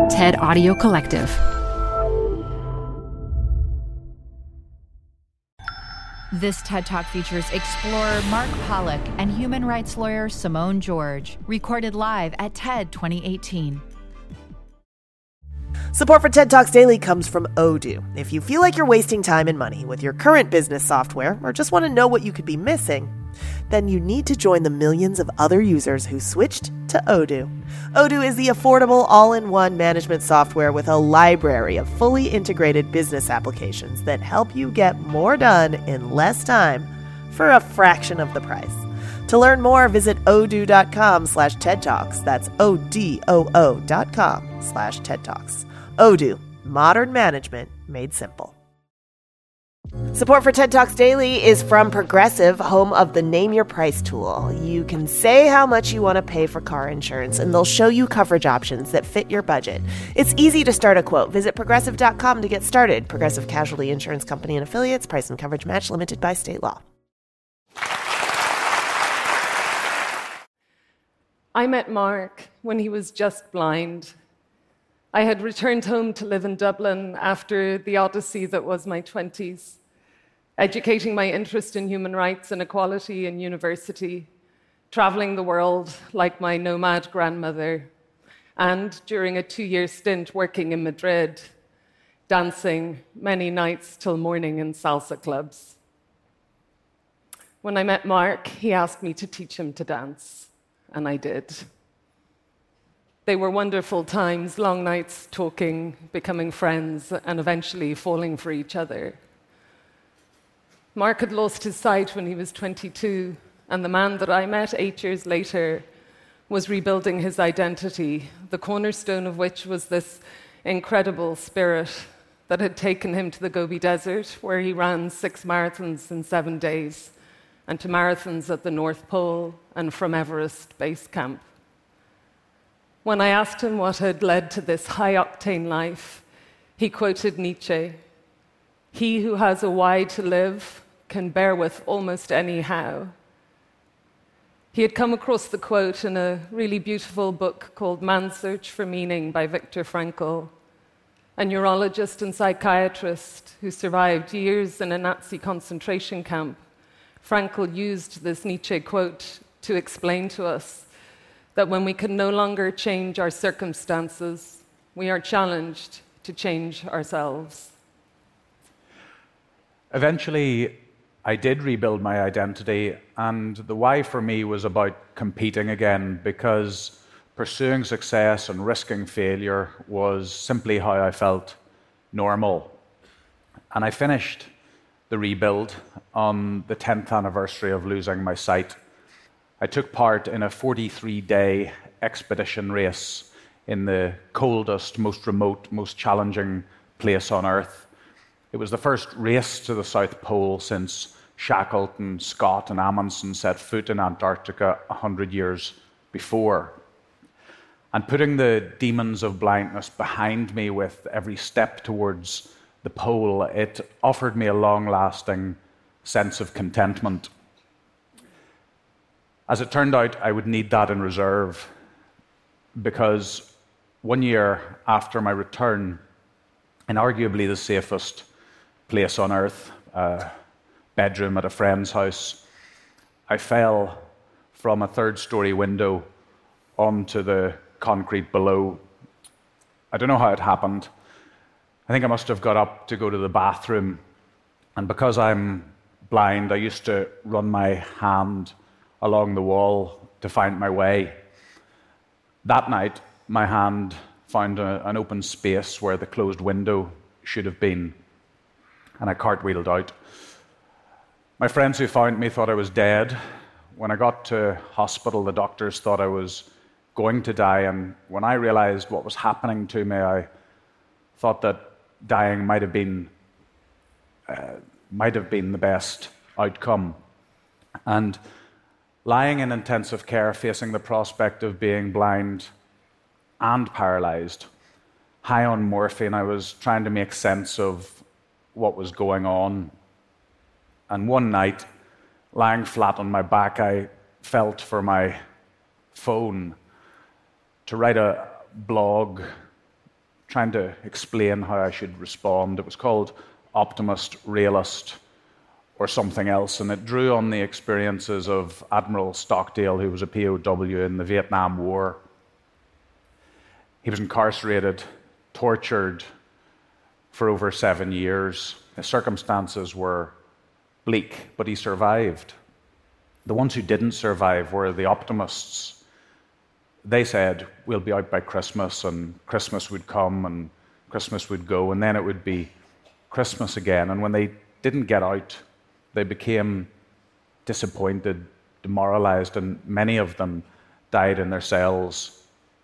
TED Audio Collective. This TED Talk features explorer Mark Pollack and human rights lawyer Simone George, recorded live at TED 2018. Support for TED Talks Daily comes from Odoo. If you feel like you're wasting time and money with your current business software, or just want to know what you could be missing, then you need to join the millions of other users who switched to Odoo. Odoo is the affordable all-in-one management software with a library of fully integrated business applications that help you get more done in less time for a fraction of the price. To learn more, visit odoo.com/TED Talks. That's ODOO.com/TED Talks. Odoo, modern management made simple. Support for TED Talks Daily is from Progressive, home of the Name Your Price tool. You can say how much you want to pay for car insurance, and they'll show you coverage options that fit your budget. It's easy to start a quote. Visit Progressive.com to get started. Progressive Casualty Insurance Company and Affiliates. Price and coverage match limited by state law. I met Mark when he was just blind. I had returned home to live in Dublin after the odyssey that was my 20s, educating my interest in human rights and equality in university, traveling the world like my nomad grandmother, and during a 2-year stint working in Madrid, dancing many nights till morning in salsa clubs. When I met Mark, he asked me to teach him to dance, and I did. They were wonderful times, long nights talking, becoming friends, and eventually falling for each other. Mark had lost his sight when he was 22, and the man that I met 8 years later was rebuilding his identity, the cornerstone of which was this incredible spirit that had taken him to the Gobi Desert, where he ran 6 marathons in 7 days, and to marathons at the North Pole and from Everest Base Camp. When I asked him what had led to this high-octane life, he quoted Nietzsche, "He who has a why to live can bear with almost any how." He had come across the quote in a really beautiful book called Man's Search for Meaning by Viktor Frankl, a neurologist and psychiatrist who survived years in a Nazi concentration camp. Frankl used this Nietzsche quote to explain to us that when we can no longer change our circumstances, we are challenged to change ourselves. Eventually, I did rebuild my identity, and the why for me was about competing again, because pursuing success and risking failure was simply how I felt normal. And I finished the rebuild on the 10th anniversary of losing my sight. I took part in a 43-day expedition race in the coldest, most remote, most challenging place on Earth. It was the first race to the South Pole since Shackleton, Scott, and Amundsen set foot in Antarctica 100 years before. And putting the demons of blindness behind me with every step towards the pole, it offered me a long-lasting sense of contentment. As it turned out, I would need that in reserve, because 1 year after my return, in arguably the safest place on Earth, a bedroom at a friend's house, I fell from a 3rd-story window onto the concrete below. I don't know how it happened. I think I must have got up to go to the bathroom, and because I'm blind, I used to run my hand along the wall to find my way. That night, my hand found an open space where the closed window should have been, and I cartwheeled out. My friends who found me thought I was dead. When I got to hospital, the doctors thought I was going to die, and when I realized what was happening to me, I thought that dying might have been the best outcome. And lying in intensive care, facing the prospect of being blind and paralyzed, high on morphine, I was trying to make sense of what was going on. And one night, lying flat on my back, I felt for my phone to write a blog trying to explain how I should respond. It was called Optimist, Realist, or something else, and it drew on the experiences of Admiral Stockdale, who was a POW in the Vietnam War. He was incarcerated, tortured for over 7 years. His circumstances were bleak, but he survived. The ones who didn't survive were the optimists. They said, we'll be out by Christmas, and Christmas would come, and Christmas would go, and then it would be Christmas again. And when they didn't get out, they became disappointed, demoralized, and many of them died in their cells.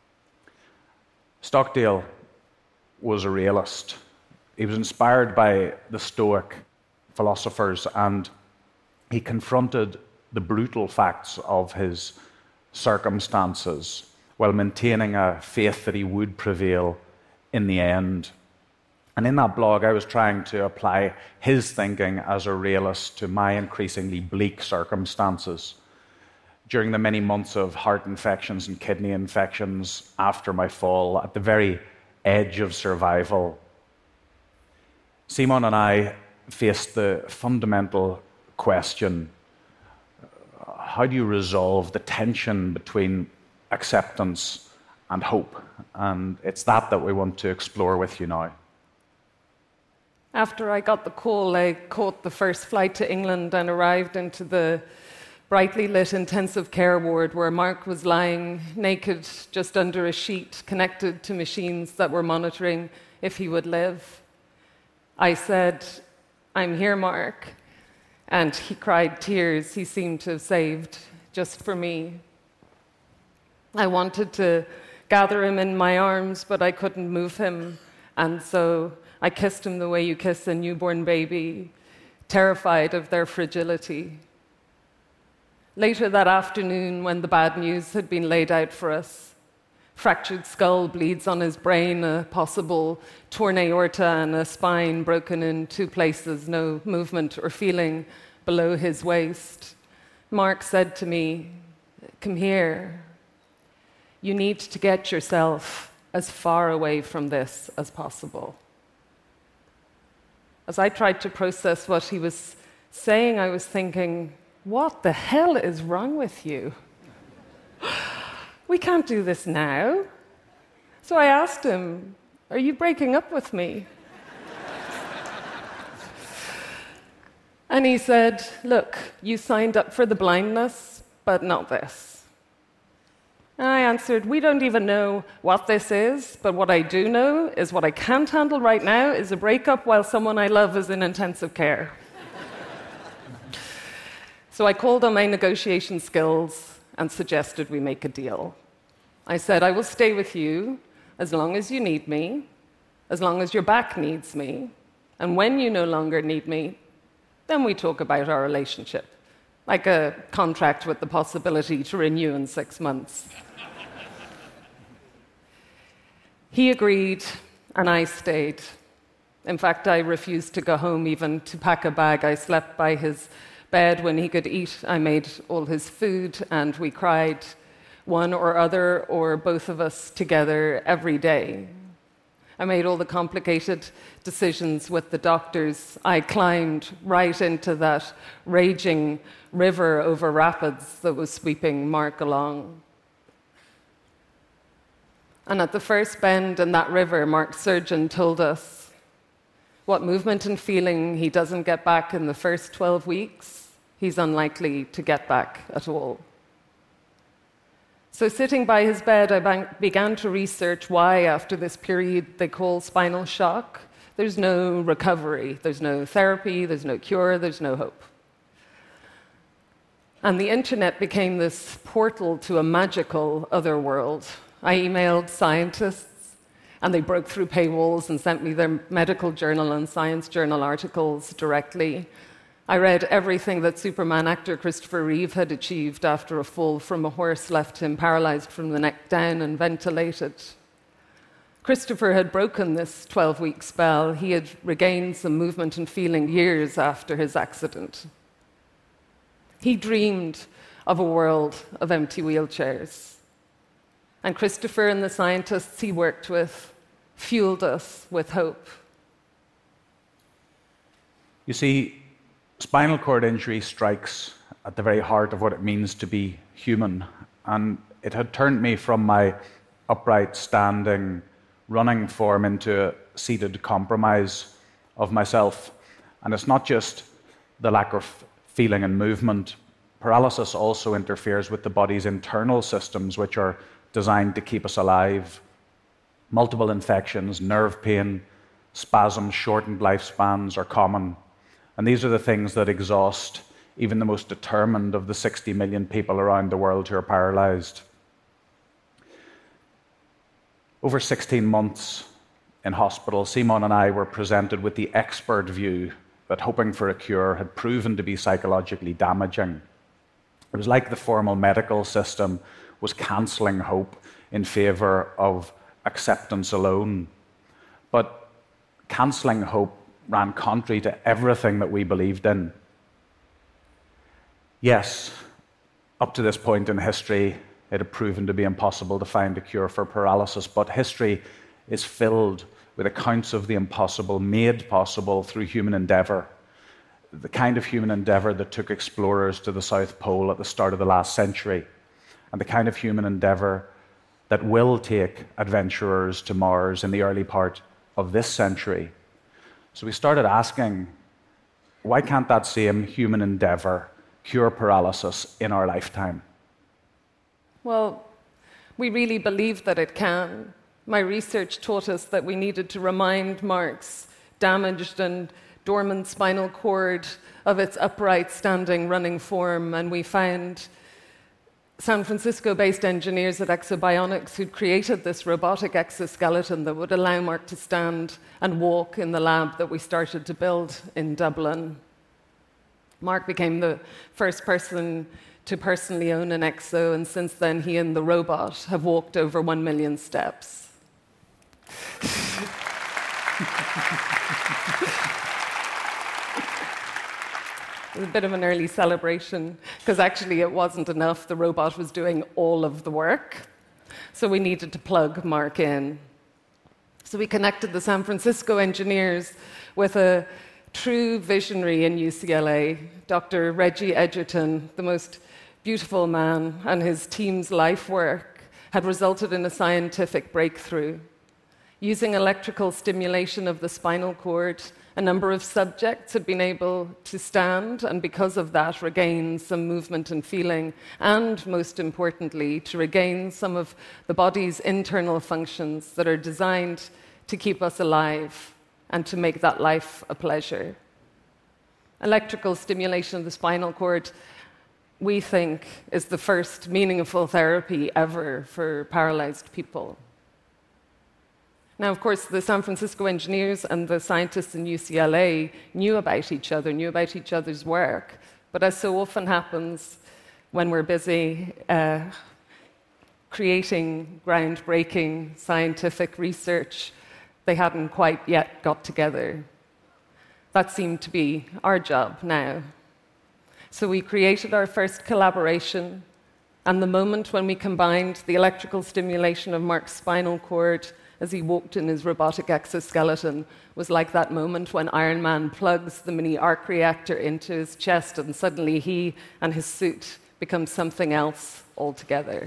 Stockdale was a realist. He was inspired by the Stoic philosophers, and he confronted the brutal facts of his circumstances while maintaining a faith that he would prevail in the end. And in that blog, I was trying to apply his thinking as a realist to my increasingly bleak circumstances. During the many months of heart infections and kidney infections after my fall, at the very edge of survival, Simon and I faced the fundamental question: how do you resolve the tension between acceptance and hope? And it's that we want to explore with you now. After I got the call, I caught the first flight to England and arrived into the brightly lit intensive care ward where Mark was lying naked just under a sheet connected to machines that were monitoring if he would live. I said, "I'm here, Mark." And he cried tears he seemed to have saved just for me. I wanted to gather him in my arms, but I couldn't move him. And so I kissed him the way you kiss a newborn baby, terrified of their fragility. Later that afternoon, when the bad news had been laid out for us, fractured skull, bleeds on his brain, a possible torn aorta, and a spine broken in 2 places, no movement or feeling below his waist, Mark said to me, "Come here. You need to get yourself as far away from this as possible." As I tried to process what he was saying, I was thinking, what the hell is wrong with you? We can't do this now. So I asked him, "Are you breaking up with me?" And he said, "Look, you signed up for the blindness, but not this." And I answered, "We don't even know what this is, but what I do know is what I can't handle right now is a breakup while someone I love is in intensive care." So I called on my negotiation skills and suggested we make a deal. I said, "I will stay with you as long as you need me, as long as your back needs me, and when you no longer need me, then we talk about our relationship, like a contract with the possibility to renew in 6 months." He agreed, and I stayed. In fact, I refused to go home, even to pack a bag. I slept by his bed when he could eat. I made all his food, and we cried, one or other or both of us together every day. I made all the complicated decisions with the doctors. I climbed right into that raging river over rapids that was sweeping Mark along. And at the first bend in that river, Mark's surgeon told us what movement and feeling he doesn't get back in the first 12 weeks, he's unlikely to get back at all. So sitting by his bed, I began to research why, after this period they call spinal shock, there's no recovery, there's no therapy, there's no cure, there's no hope. And the internet became this portal to a magical other world. I emailed scientists, and they broke through paywalls and sent me their medical journal and science journal articles directly. I read everything that Superman actor Christopher Reeve had achieved after a fall from a horse left him paralyzed from the neck down and ventilated. Christopher had broken this 12-week spell. He had regained some movement and feeling years after his accident. He dreamed of a world of empty wheelchairs. And Christopher and the scientists he worked with fueled us with hope. You see, spinal cord injury strikes at the very heart of what it means to be human, and it had turned me from my upright, standing, running form into a seated compromise of myself. And it's not just the lack of feeling and movement. Paralysis also interferes with the body's internal systems, which are designed to keep us alive. Multiple infections, nerve pain, spasms, shortened lifespans are common. And these are the things that exhaust even the most determined of the 60 million people around the world who are paralyzed. Over 16 months in hospital, Simon and I were presented with the expert view that hoping for a cure had proven to be psychologically damaging. It was like the formal medical system was cancelling hope in favour of acceptance alone. But cancelling hope ran contrary to everything that we believed in. Yes, up to this point in history, it had proven to be impossible to find a cure for paralysis, but history is filled with accounts of the impossible made possible through human endeavour. The kind of human endeavour that took explorers to the South Pole at the start of the last century, and the kind of human endeavour that will take adventurers to Mars in the early part of this century. So we started asking, why can't that same human endeavour cure paralysis in our lifetime? Well, we really believe that it can. My research taught us that we needed to remind Mark's damaged and dormant spinal cord of its upright, standing, running form, and we found San Francisco-based engineers at Exobionics who'd created this robotic exoskeleton that would allow Mark to stand and walk in the lab that we started to build in Dublin. Mark became the first person to personally own an exo, and since then he and the robot have walked over 1 million steps. It was a bit of an early celebration, because actually it wasn't enough. The robot was doing all of the work, so we needed to plug Mark in. So we connected the San Francisco engineers with a true visionary in UCLA, Dr. Reggie Edgerton, the most beautiful man, and his team's life work had resulted in a scientific breakthrough. Using electrical stimulation of the spinal cord, a number of subjects had been able to stand and because of that regain some movement and feeling, and most importantly, to regain some of the body's internal functions that are designed to keep us alive and to make that life a pleasure. Electrical stimulation of the spinal cord, we think, is the first meaningful therapy ever for paralyzed people. Now, of course, the San Francisco engineers and the scientists in UCLA knew about each other, knew about each other's work, but as so often happens when we're busy creating groundbreaking scientific research, they hadn't quite yet got together. That seemed to be our job now. So we created our first collaboration, and the moment when we combined the electrical stimulation of Mark's spinal cord as he walked in his robotic exoskeleton was like that moment when Iron Man plugs the mini arc reactor into his chest and suddenly he and his suit become something else altogether.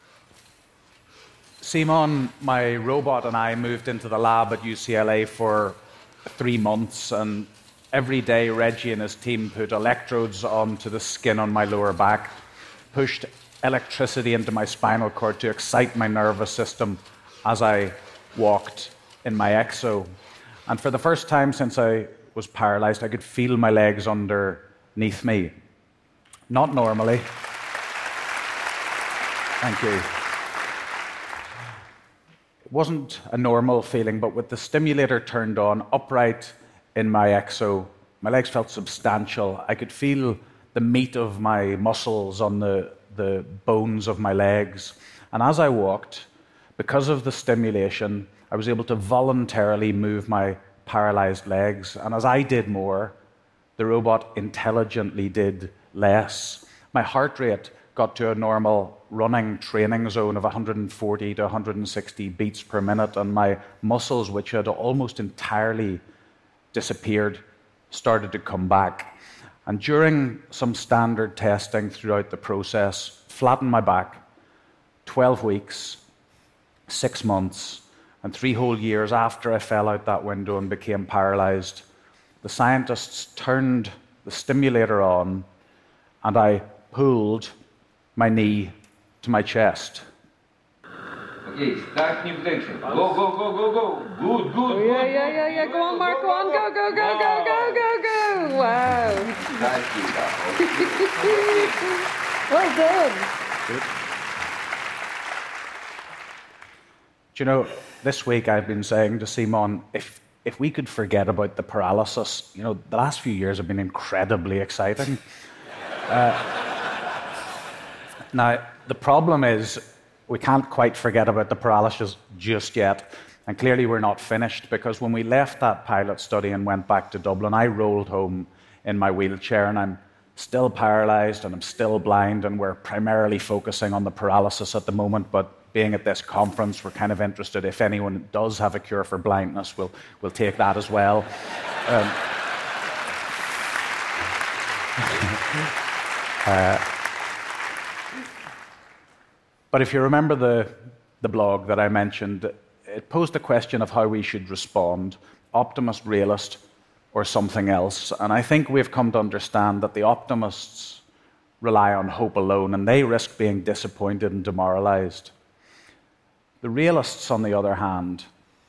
Simon, my robot, and I moved into the lab at UCLA for 3 months, and every day Reggie and his team put electrodes onto the skin on my lower back, pushed electricity into my spinal cord to excite my nervous system as I walked in my exo. And for the first time since I was paralyzed, I could feel my legs underneath me. Not normally. Thank you. It wasn't a normal feeling, but with the stimulator turned on, upright in my exo, my legs felt substantial. I could feel the meat of my muscles on the bones of my legs. And as I walked, because of the stimulation, I was able to voluntarily move my paralyzed legs. And as I did more, the robot intelligently did less. My heart rate got to a normal running training zone of 140 to 160 beats per minute, and my muscles, which had almost entirely disappeared, started to come back. And during some standard testing throughout the process, flattened my back, 12 weeks, 6 months, and 3 whole years after I fell out that window and became paralyzed, the scientists turned the stimulator on, and I pulled my knee to my chest. Okay, start new protection. Go, go, go, go, go. Good, good, Oh, yeah. Go on, Mark, go on. Go. Wow. Well done. Good. Do you know, this week I've been saying to Simon, if we could forget about the paralysis, you know, the last few years have been incredibly exciting. Now, the problem is we can't quite forget about the paralysis just yet. And clearly we're not finished, because when we left that pilot study and went back to Dublin, I rolled home in my wheelchair, and I'm still paralyzed and I'm still blind, and we're primarily focusing on the paralysis at the moment. But being at this conference, we're kind of interested if anyone does have a cure for blindness, we'll take that as well. But if you remember the blog that I mentioned, it posed the question of how we should respond, optimist, realist, or something else. And I think we've come to understand that the optimists rely on hope alone, and they risk being disappointed and demoralized. The realists, on the other hand,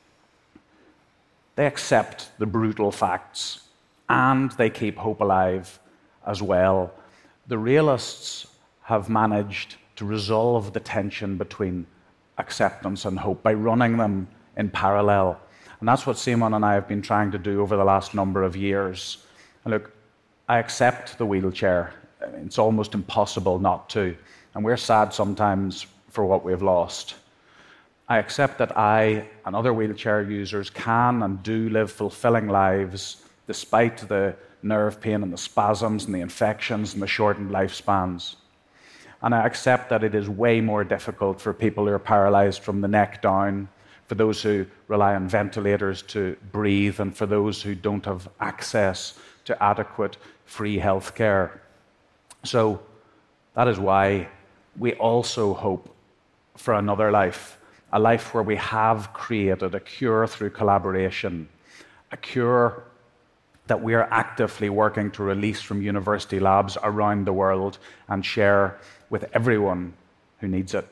they accept the brutal facts, and they keep hope alive as well. The realists have managed to resolve the tension between acceptance and hope by running them in parallel. And that's what Simon and I have been trying to do over the last number of years. And look, I accept the wheelchair. It's almost impossible not to. And we're sad sometimes for what we've lost. I accept that I and other wheelchair users can and do live fulfilling lives despite the nerve pain and the spasms and the infections and the shortened lifespans. And I accept that it is way more difficult for people who are paralyzed from the neck down, for those who rely on ventilators to breathe, and for those who don't have access to adequate free health care. So that is why we also hope for another life, a life where we have created a cure through collaboration, a cure that we are actively working to release from university labs around the world and share with everyone who needs it.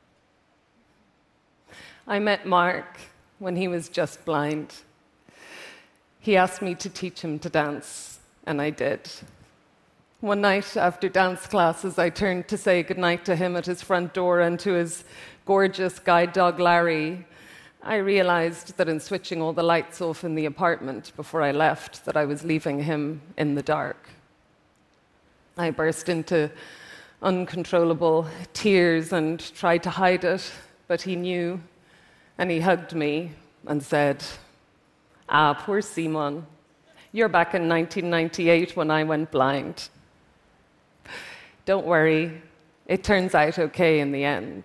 I met Mark when he was just blind. He asked me to teach him to dance, and I did. One night after dance classes, I turned to say goodnight to him at his front door and to his gorgeous guide dog, Larry. I realized that in switching all the lights off in the apartment before I left, that I was leaving him in the dark. I burst into uncontrollable tears and tried to hide it, but he knew, and he hugged me and said, poor Simon, you're back in 1998 when I went blind. Don't worry, it turns out okay in the end.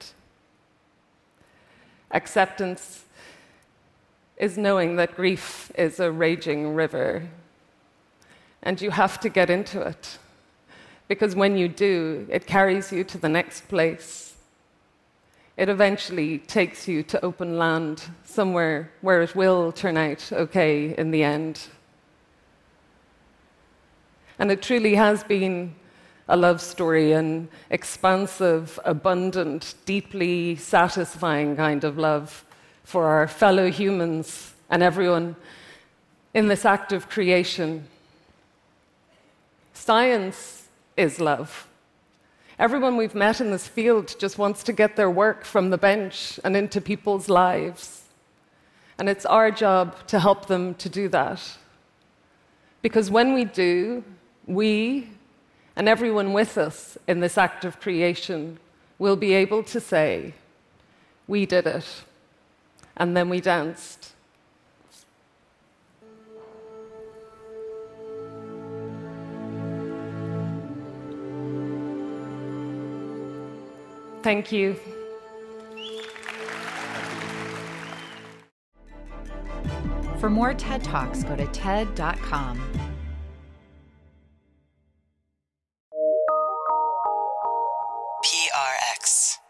Acceptance is knowing that grief is a raging river, and you have to get into it. Because when you do, it carries you to the next place. It eventually takes you to open land, somewhere where it will turn out okay in the end. And it truly has been a love story, an expansive, abundant, deeply satisfying kind of love for our fellow humans and everyone in this act of creation. Science is love. Everyone we've met in this field just wants to get their work from the bench and into people's lives. And it's our job to help them to do that. Because when we do, we and everyone with us in this act of creation will be able to say, we did it, and then we danced. Thank you. For more TED Talks, go to TED.com. PRX.